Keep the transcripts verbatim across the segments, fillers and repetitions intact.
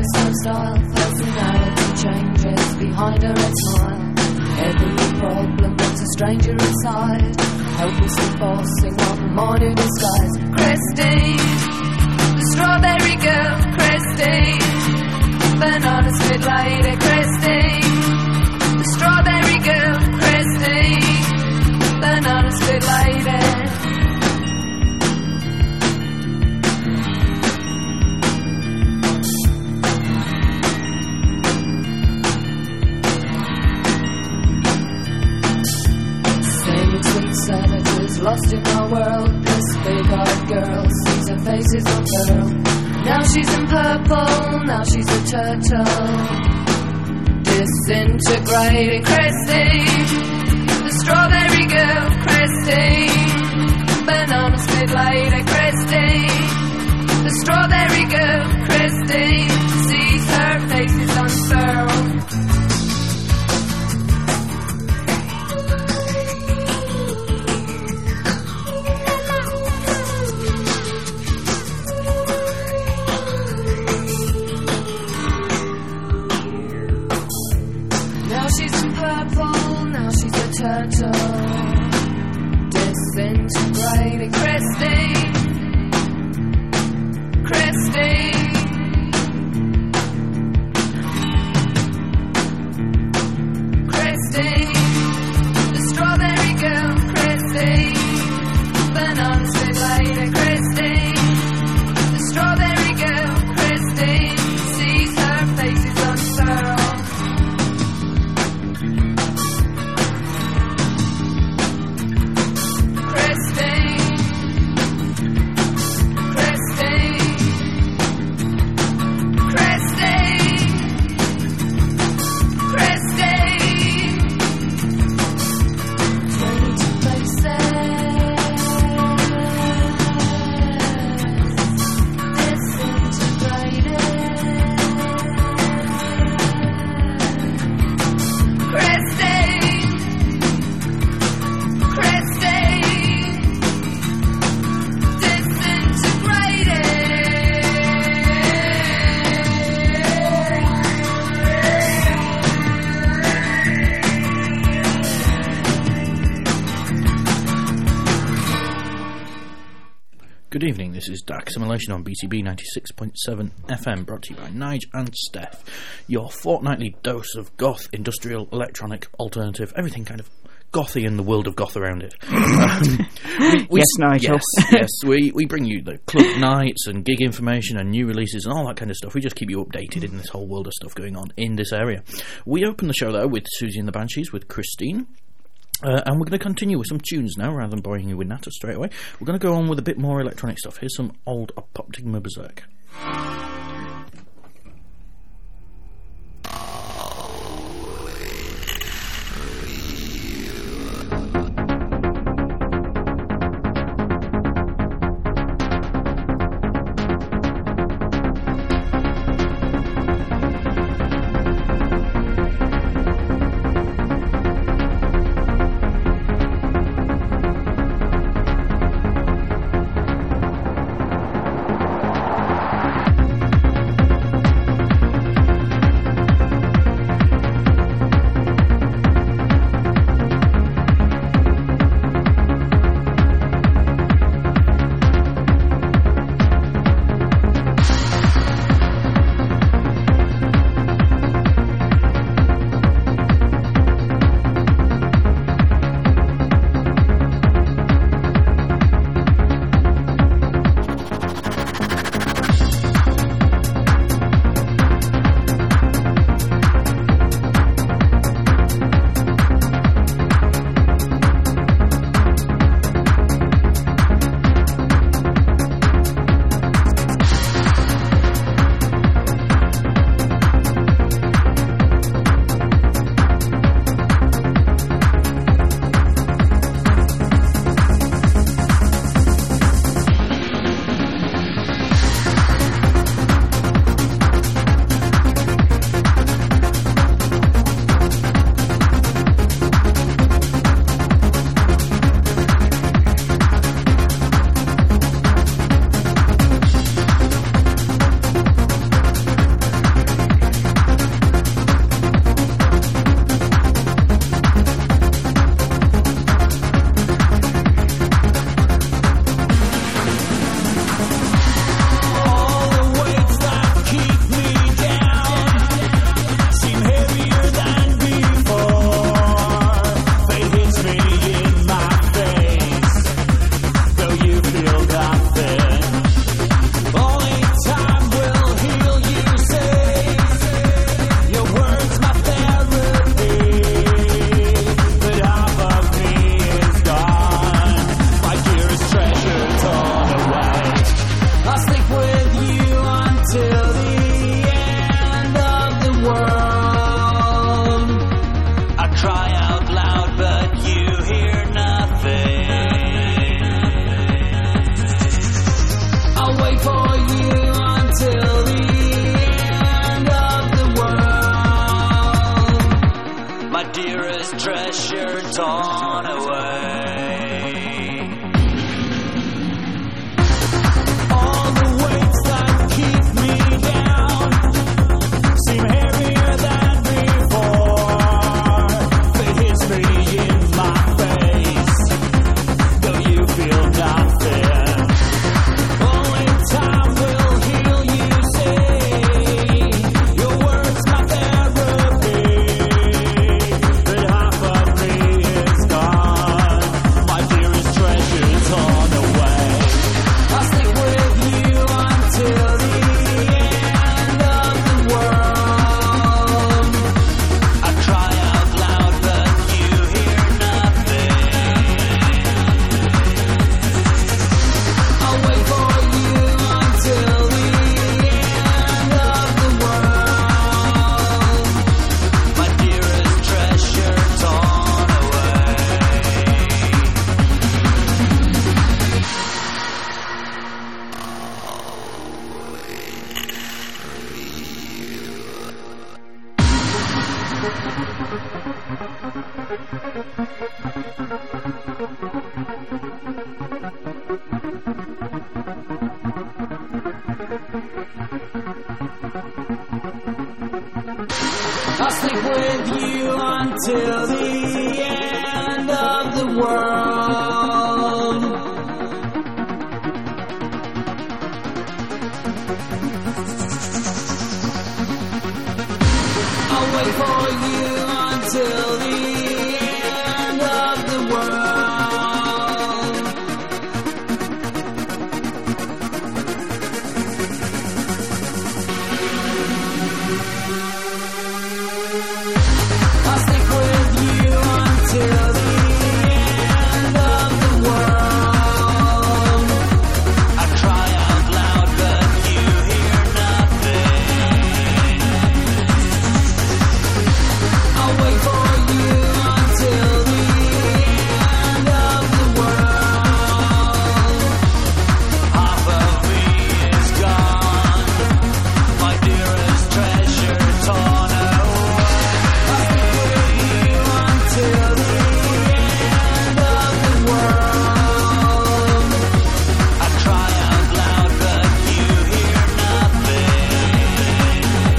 face, no style, personality changes behind her red smile. Every problem puts a stranger inside, helplessly forcing on modern disguise. Christine, the strawberry girl, Christine, banana split lady, Christine, the strawberry girl, Christine, banana split lady. Savages lost in our world. This big-eyed girl sees her face is unfurled. Now she's in purple, now she's a turtle, disintegrating. Christine, the strawberry girl, Christine, banana split lady, Christine, the strawberry girl, Christine, sees her face is unfurled. Turtle, disintegrating. Christine, Christine, Christine, the strawberry girl, Christine, banana split lady, Christine, the strawberry girl, Christine, sees her face is unfurled. Good evening, this is Dark Assimilation on B C B ninety-six point seven F M, brought to you by Nige and Steph. Your fortnightly dose of goth, industrial, electronic, alternative, everything kind of gothy in the world of goth around it. Um, we, we, yes, Nigel. Yes, yes, we, we bring you the club nights and gig information and new releases and all that kind of stuff. We just keep you updated in this whole world of stuff going on in this area. We open the show, though, with Susie and the Banshees, with Christine. Uh, and we're going to continue with some tunes now, rather than boring you with Natter straight away. We're going to go on with a bit more electronic stuff. Here's some old Apoptygma Berserk. I'll stick with you until the end of the world. I'll wait for you until the end of the world. I'll stick with you until the end of the world. I cry out loud, but you hear nothing. I'll wait for you until the end of the world. Half of me is gone, my dearest treasure torn away. Till the end of the world, I cry out loud, but you hear nothing.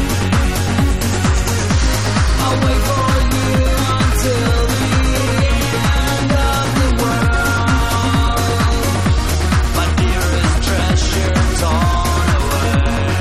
I'll wait for you until the end of the world, my dearest treasure torn away.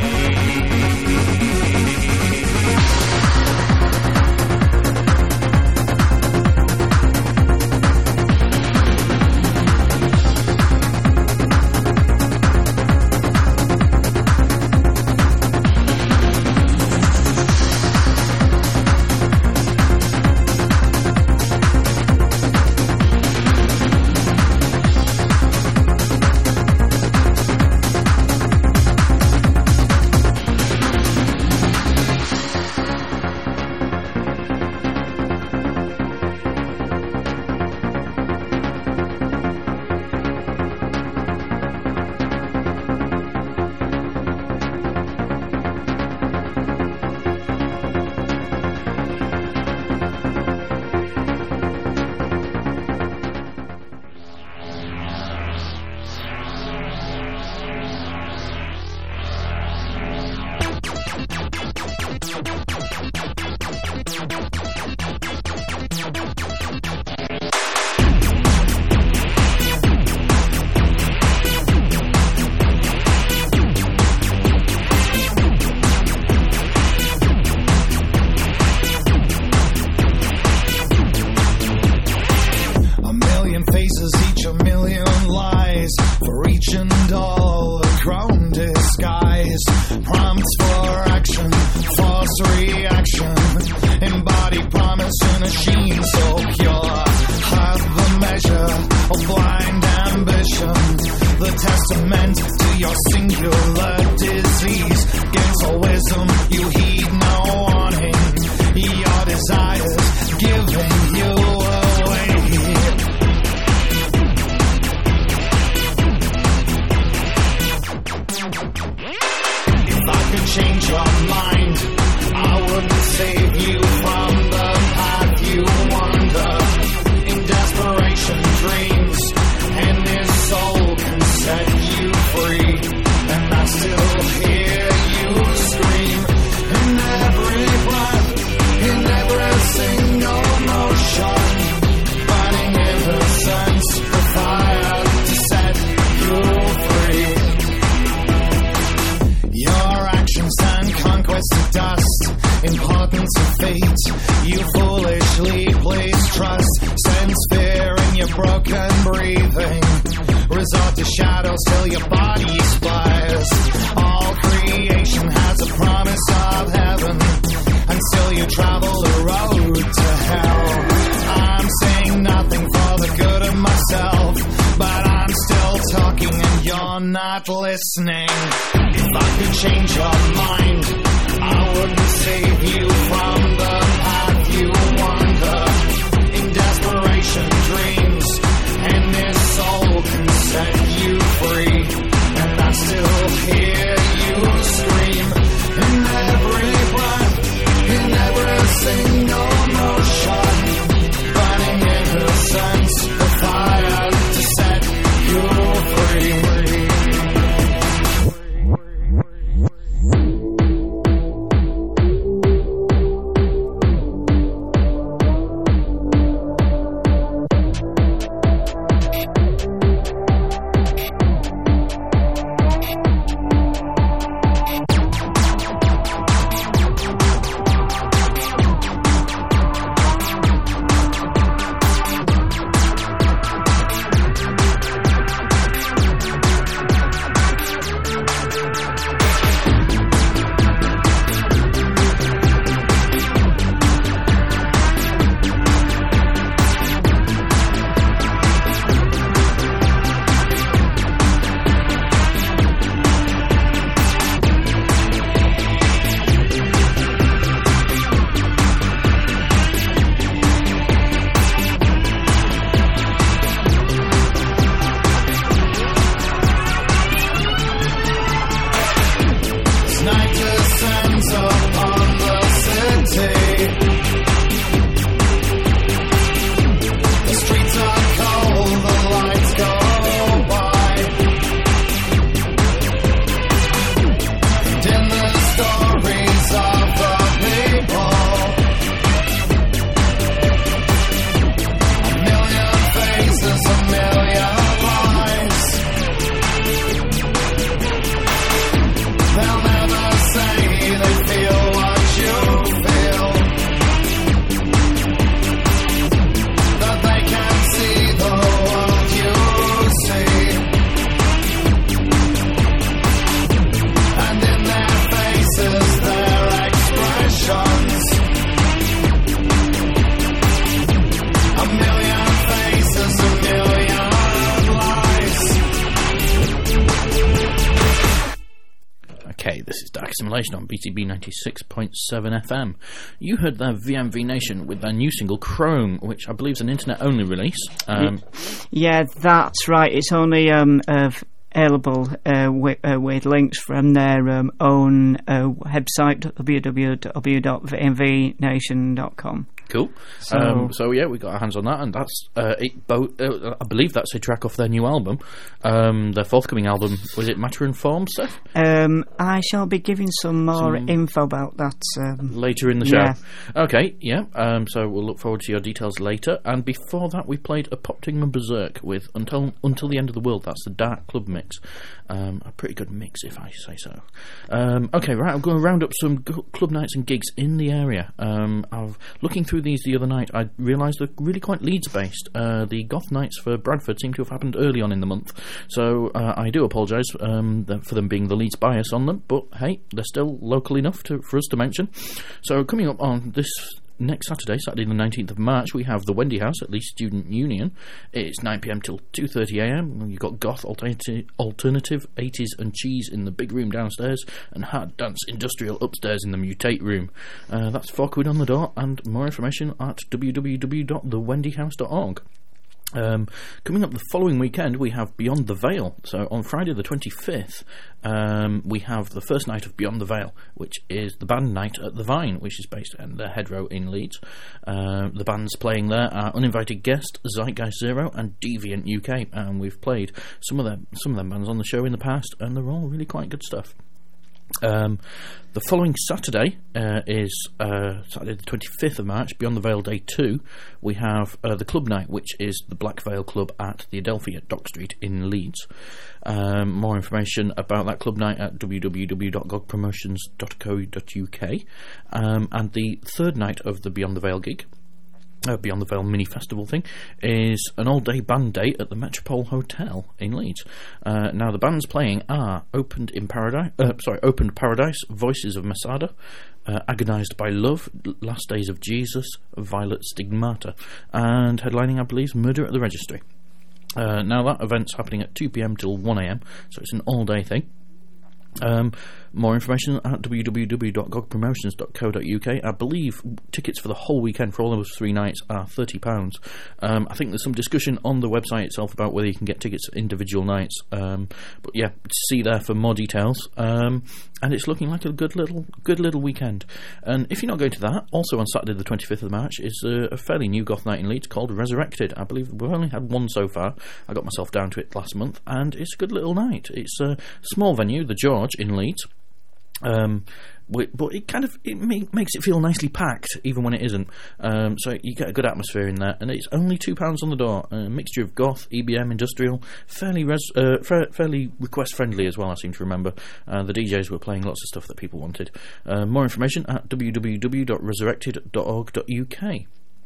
A million faces, each a million lies, for each and all a grown disguise. Prompts for action, false reaction, embodied promise in a sheen so pure. Have the measure of blind ambition, the testament to your singular disease. Gainsel wisdom, you heed no warning, your desires giving you away. If I could change your mind, I wouldn't save you from the path you wander. In desperation, dreams, and his soul can set you free. And I still hear you scream in every breath, in every single motion. Burning innocence, the fire to set you free. Your actions turn conquest to dust, importance of fate. You foolishly place trust, sense fear in your broken breathing. Resort to shadows till your body splatters. All creation has a promise of heaven, until you travel the road to hell. I'm saying nothing for the good of myself, but I'm still talking and you're not listening. If I could change your mind, I wouldn't save you from the path you wander. In desperation, dreams, and this soul can set you free. And I still hear you scream in every breath, in every single Simulation on B T B ninety-six point seven F M. You heard their V M V Nation with their new single Chrome, which I believe is an internet-only release. Um, yeah, that's right. It's only um, available uh, with, uh, with links from their um, own uh, website, w w w dot v m v nation dot com. Cool. So, um, so yeah, we got our hands on that, and that's uh, it. Bo- uh, I believe that's a track off their new album, um, their forthcoming album. Was it Matter and Form, Seth? Um, I shall be giving some more some info about that um, later in the show. Yeah. Okay, yeah. Um, so we'll look forward to your details later. And before that, we played a Popting and Berserk with Until Until the End of the World. That's the Dark Club mix. Um, a pretty good mix, if I say so. Um, okay, right. I'm going to round up some g- club nights and gigs in the area. Um, I've looking through these the other night, I realised they're really quite Leeds-based. Uh, the goth nights for Bradford seem to have happened early on in the month, so uh, I do apologise um, for them being the Leeds bias on them, but hey, they're still local enough to, for us to mention. So coming up on this next Saturday, Saturday the nineteenth of March, we have the Wendy House at Leeds Student Union. It's nine p m till two thirty a m. You've got goth, alternative, alternative, eighties and cheese in the big room downstairs, and hard dance industrial upstairs in the mutate room. Uh, that's four quid on the door, and more information at w w w dot the wendy house dot org. Um, coming up the following weekend, we have Beyond the Veil. So on Friday the twenty-fifth, um, we have the first night of Beyond the Veil, which is the band night at the Vine, which is based in the Head Row in Leeds. Uh, the bands playing there are Uninvited Guest, Zeitgeist Zero, and Deviant U K, and we've played some of them some of them bands on the show in the past, and they're all really quite good stuff. Um, the following Saturday uh, is uh, Saturday the twenty-fifth of March, Beyond the Veil Day two. We have uh, the club night, which is the Black Veil Club at the Adelphi at Dock Street in Leeds. Um, more information about that club night at w w w dot gog promotions dot co dot u k. Um, and the third night of the Beyond the Veil gig, Uh, Beyond the Veil mini festival thing, is an all-day band day at the Metropole Hotel in Leeds. Uh, now the bands playing are Opened in Paradise, uh, sorry, Opened Paradise, Voices of Masada, uh, Agonized by Love, Last Days of Jesus, Violet Stigmata, and headlining, I believe, Murder at the Registry. Uh, now that event's happening at two p m till one a m, so it's an all-day thing. Um, more information at w w w dot gog promotions dot co dot u k. I believe tickets for the whole weekend for all those three nights are thirty pounds. Um, I think there's some discussion on the website itself about whether you can get tickets for individual nights. Um, but yeah, see there for more details. Um, and it's looking like a good little good little weekend. And if you're not going to that, also on Saturday the twenty-fifth of March is a, a fairly new goth night in Leeds called Resurrected. I believe we've only had one so far. I got myself down to it last month, and it's a good little night. It's a small venue, the George in Leeds. Um, but it kind of it make, makes it feel nicely packed, even when it isn't. Um, so you get a good atmosphere in there, and it's only two pounds on the door. A mixture of goth, E B M, industrial, fairly res, uh, fa- fairly request friendly as well. I seem to remember uh, the D Js were playing lots of stuff that people wanted. Uh, more information at w w w dot resurrected dot org dot u k.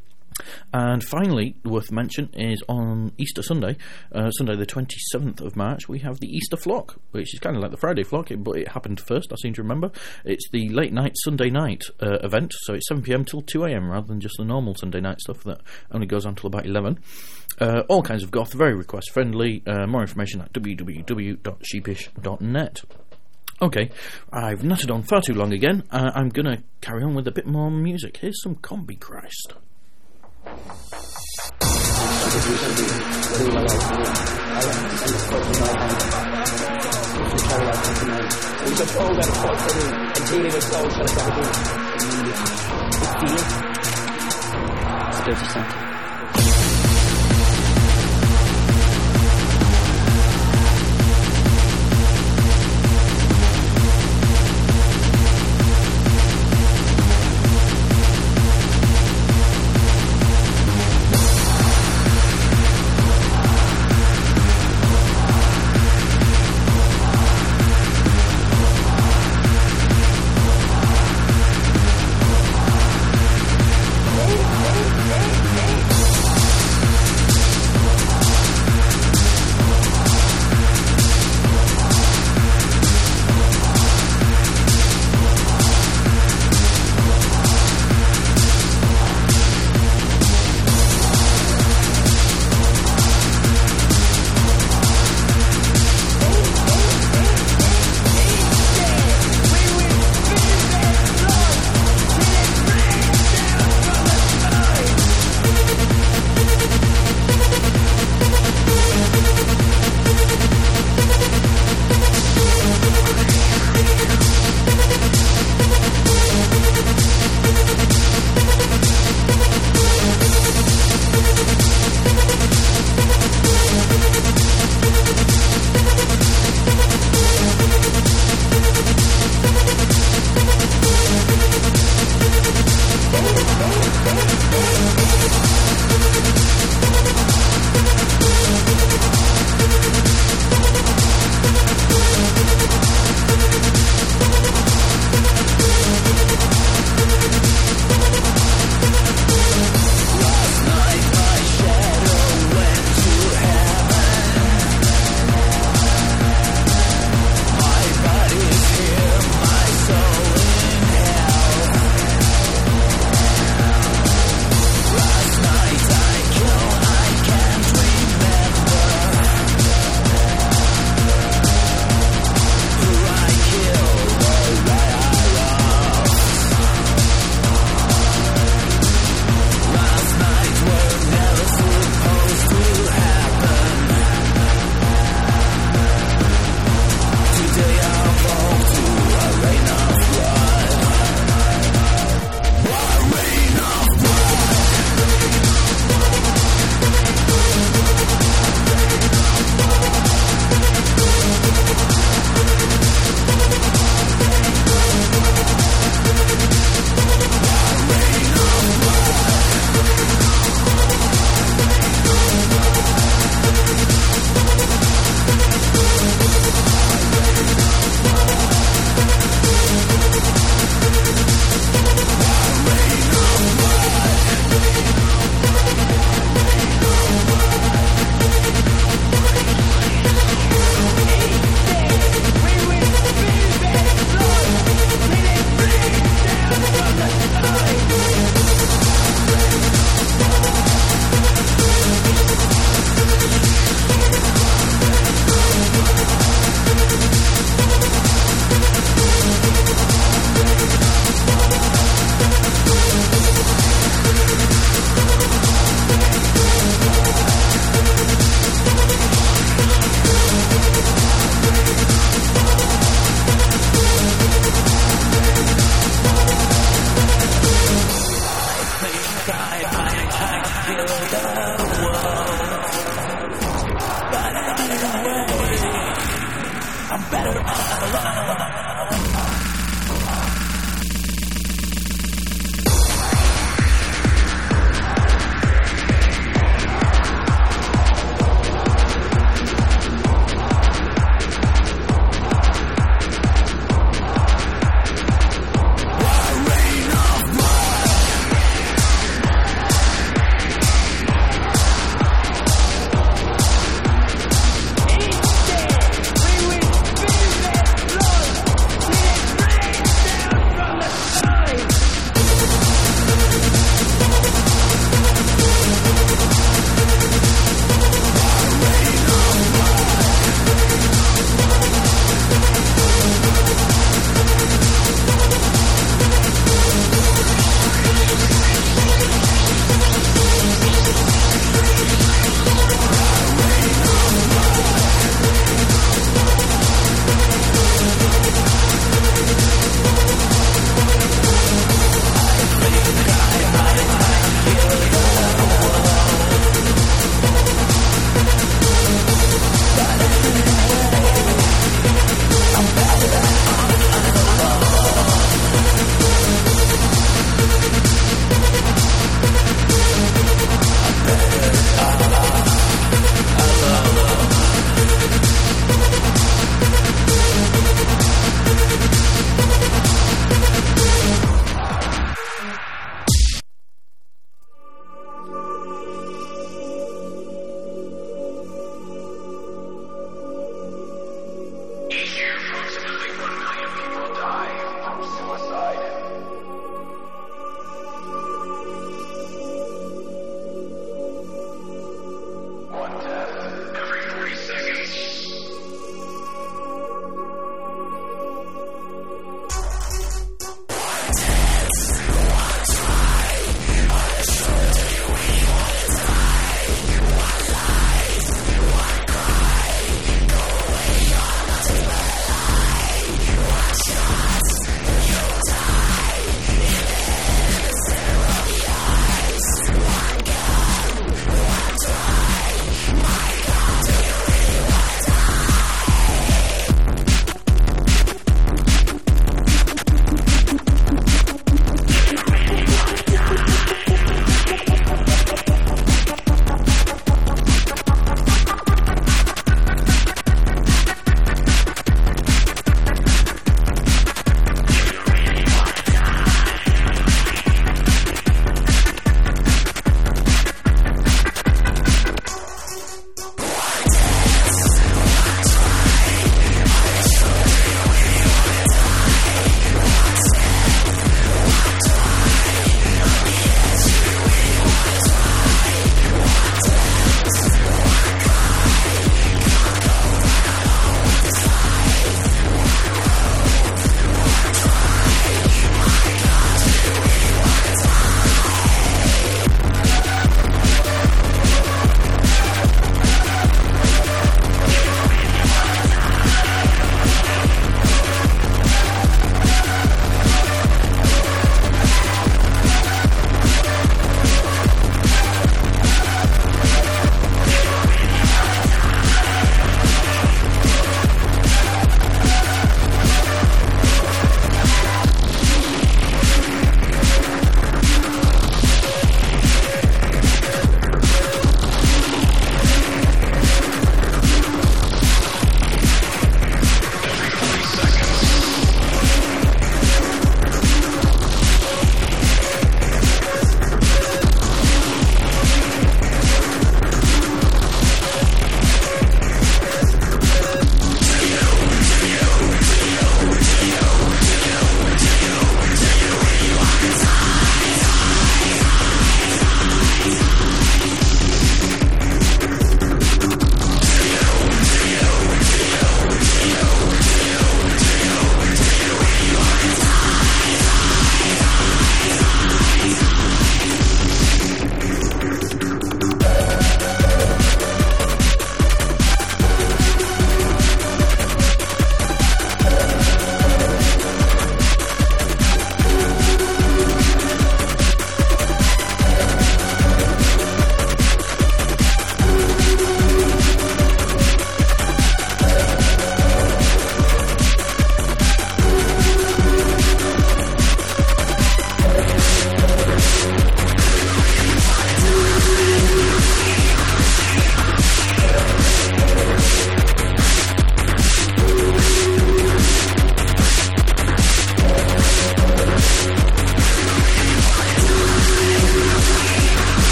And finally, worth mention is on Easter Sunday, uh, Sunday the twenty-seventh of March, we have the Easter Flock, which is kind of like the Friday Flock, but it happened first, I seem to remember. It's the late night Sunday night uh, event, so it's seven p m till two a m rather than just the normal Sunday night stuff that only goes on till about eleven. Uh, all kinds of goth, very request friendly. Uh, more information at w w w dot sheepish dot net. Okay, I've nutted on far too long again. Uh, I'm going to carry on with a bit more music. Here's some Combi Christ. Hey, hey, hey, hey.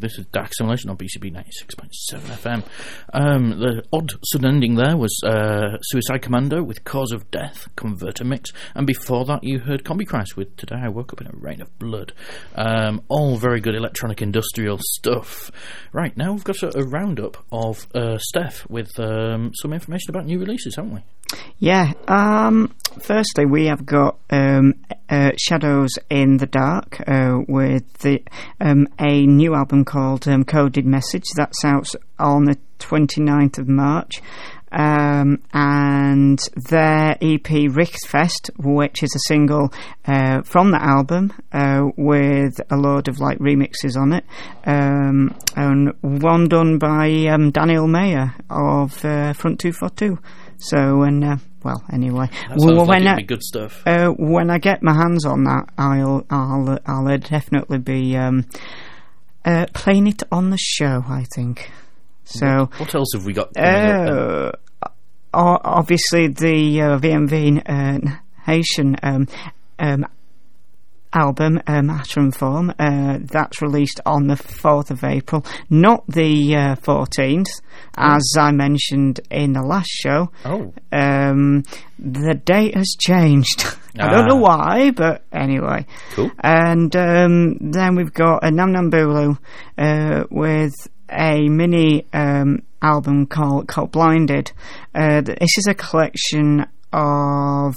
This is Dark Simulation on B C B ninety-six point seven F M. Um, the odd sudden ending there was uh, Suicide Commando with Cause of Death, Converter Mix, and before that you heard Combi Christ with Today I Woke Up in a Rain of Blood. Um, all very good electronic industrial stuff. Right, now we've got a, a roundup of uh, Steph with um, some information about new releases, haven't we? Yeah, um, firstly we have got um, uh, Shadows in the Dark uh, with the, um, a new album called um, Coded Message. That's out on the twenty-ninth of March. Um, and their E P Richtfest, which is a single uh, from the album uh, with a load of like remixes on it, um, and one done by um, Daniel Mayer of uh, Front two forty-two. So, and uh, well, anyway, that sounds when like it'd I, be good stuff. Uh, when I get my hands on that, I'll I'll I'll uh, definitely be um, uh, playing it on the show, I think. So, what, what else have we got coming uh, up obviously the uh, V M V uh, Nation um, um, album, um, Matter and Form, uh, that's released on the fourth of April, not the uh, fourteenth, oh. as I mentioned in the last show. Oh. Um, the date has changed. I don't know why, but anyway. Cool. And um, then we've got a Nam Nam Bulu uh, with a mini um, album called, called Blinded. Uh, this is a collection of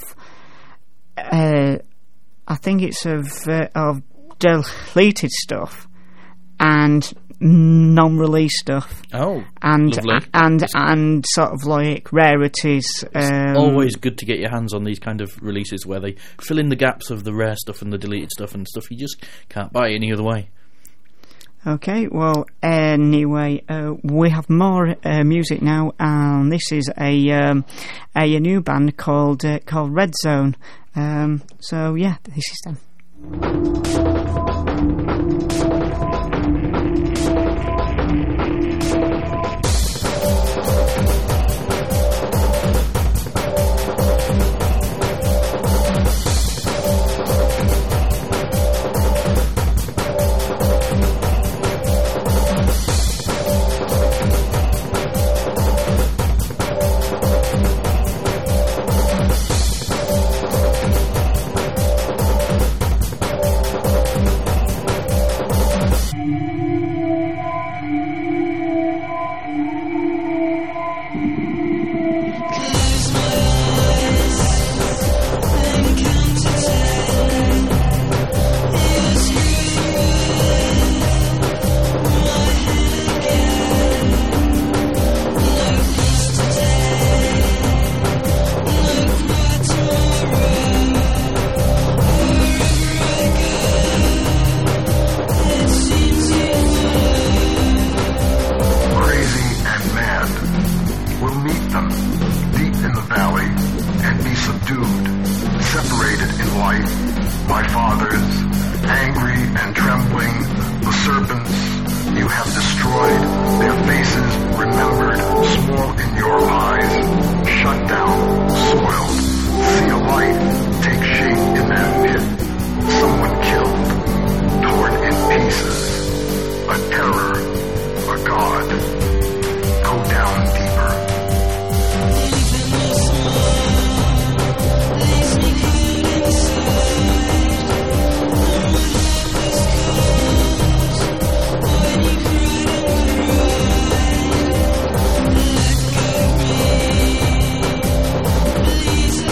uh, I think it's of uh, of deleted stuff and non-released stuff. Oh, and lovely. and and sort of like rarities. Um, Always good to get your hands on these kind of releases where they fill in the gaps of the rare stuff and the deleted stuff and stuff you just can't buy any other way. Okay, well, anyway, uh, we have more uh, music now, and this is a um, a, a new band called uh, called Red Zone. Um, so yeah, this is them. Please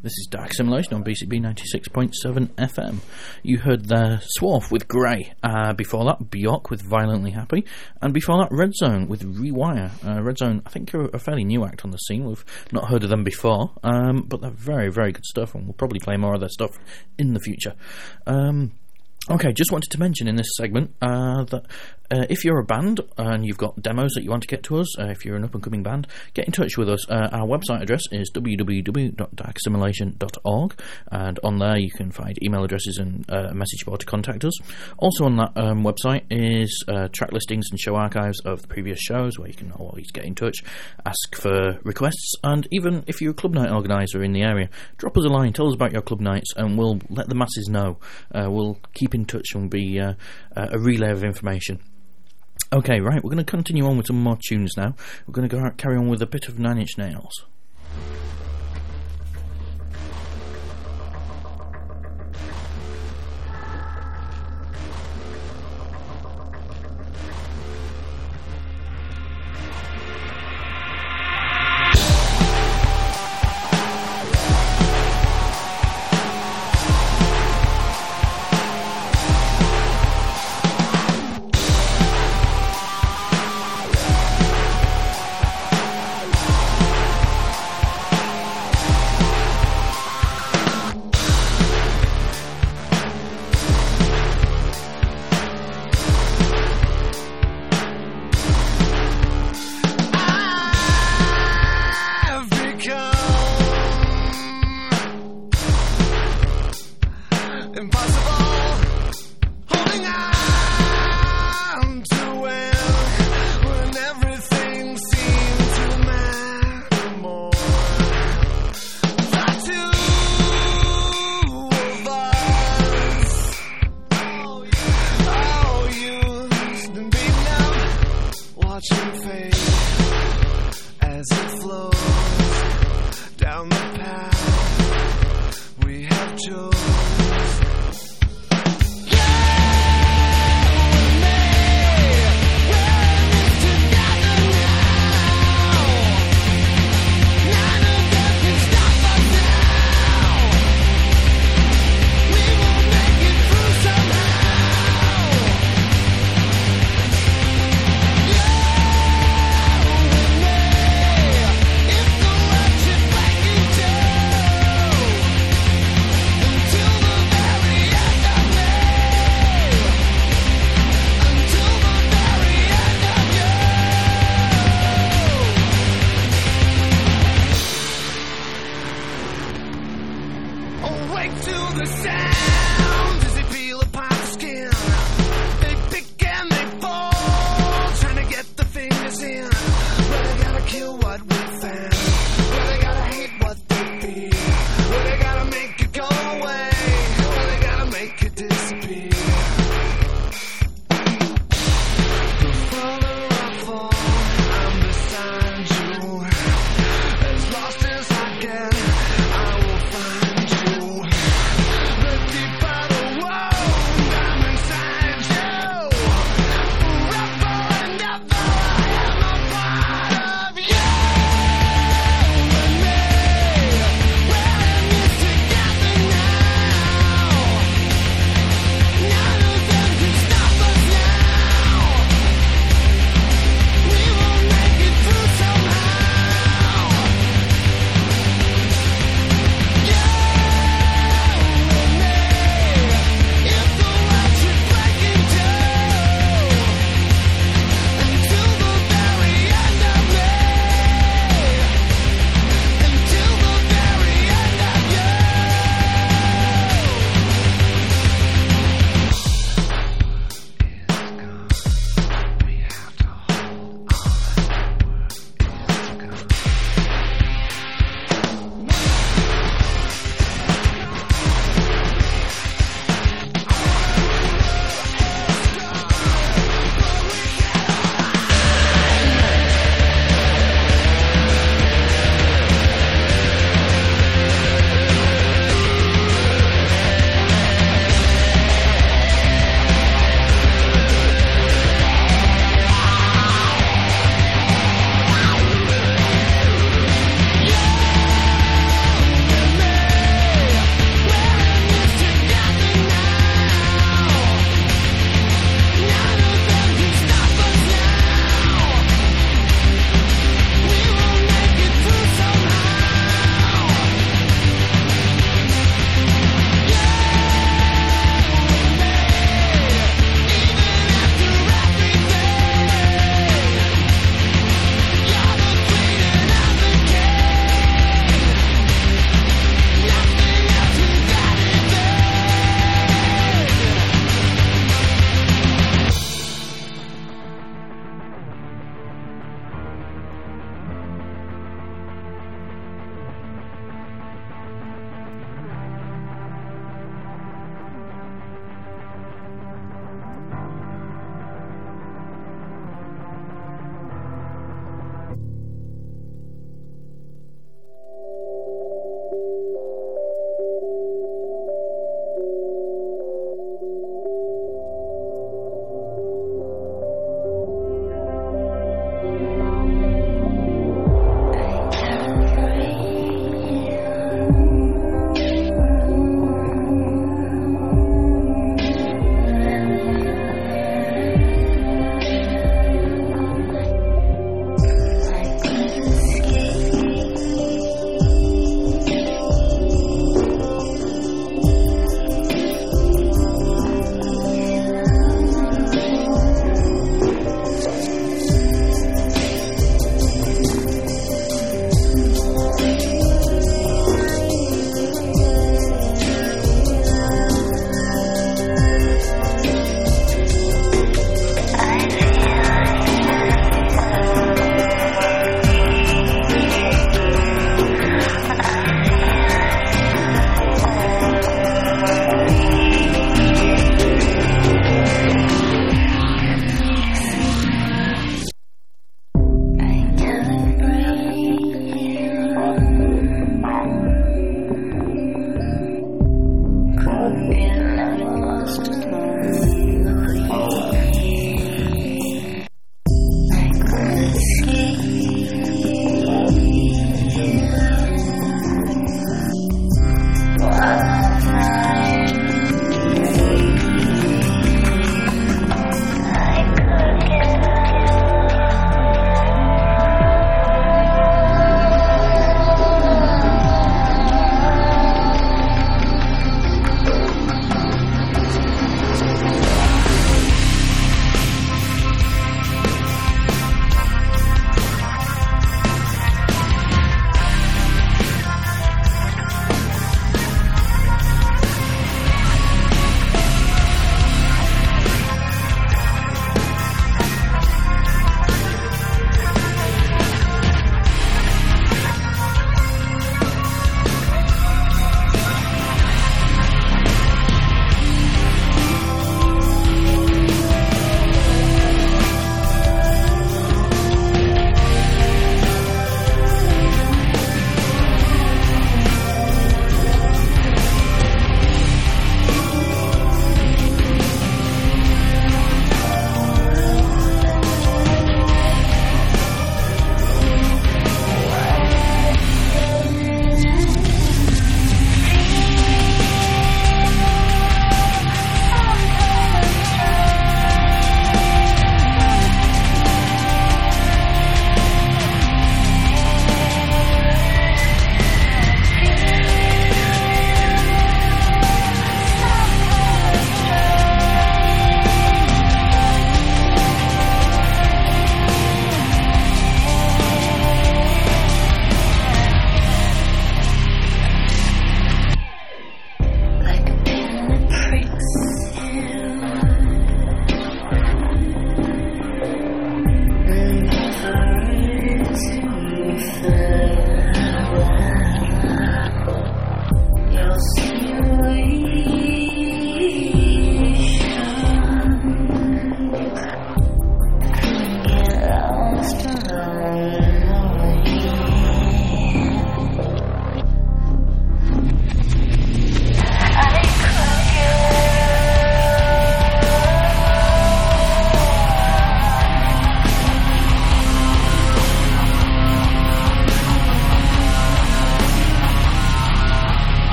This is Dark Simulation on B C B ninety-six point seven F M. You heard there Swarf with Grey. Uh, before that, Bjork with Violently Happy. And before that, Red Zone with Rewire. Uh, Red Zone, I think, are a fairly new act on the scene. We've not heard of them before. Um, but they're very, very good stuff, and we'll probably play more of their stuff in the future. Um... Okay, just wanted to mention in this segment uh, that uh, if you're a band and you've got demos that you want to get to us, uh, if you're an up-and-coming band, get in touch with us. Uh, our website address is w w w dot dark simulation dot org, and on there you can find email addresses and uh, a message board to contact us. Also on that um, website is uh, track listings and show archives of the previous shows, where you can always get in touch, ask for requests, and even if you're a club night organiser in the area, drop us a line, tell us about your club nights, and we'll let the masses know. Uh, we'll keep in touch and be uh, a relay of information. Okay, right, we're going to continue on with some more tunes now. We're going to go out, carry on with a bit of Nine Inch Nails. As lost as I can, I will find you. The deep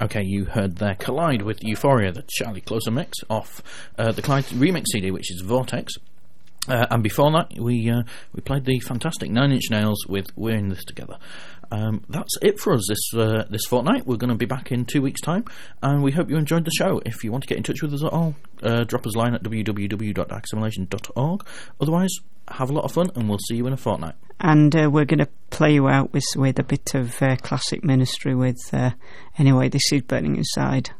Okay, you heard there Collide with Euphoria, the Charlie Closer mix off uh, the Clyde remix C D, which is Vortex. Uh, and before that, we uh, we played the fantastic Nine Inch Nails with We're In This Together. Um, that's it for us this uh, this fortnight. We're going to be back in two weeks' time, and we hope you enjoyed the show. If you want to get in touch with us at all, uh, drop us a line at w w w dot assimilation dot org. Otherwise, have a lot of fun, and we'll see you in a fortnight. And uh, we're going to play you out with, with a bit of uh, classic Ministry with, uh, anyway, This Is Burning Inside.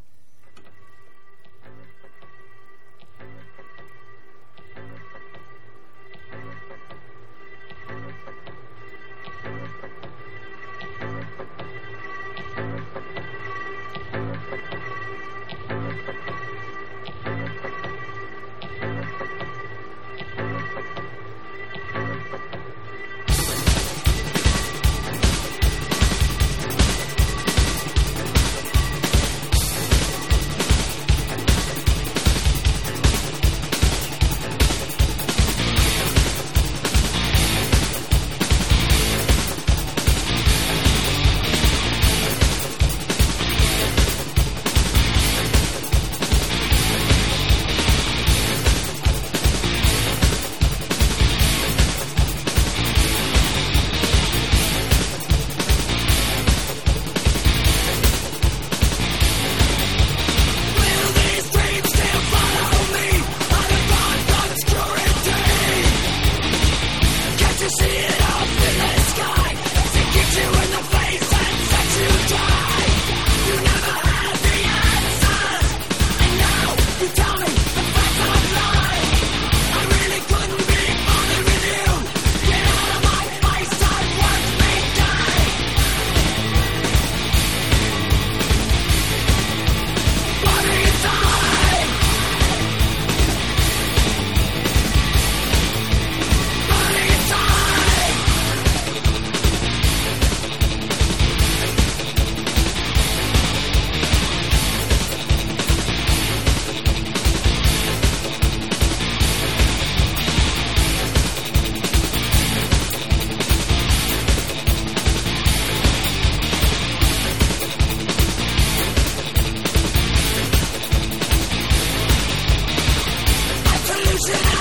Listen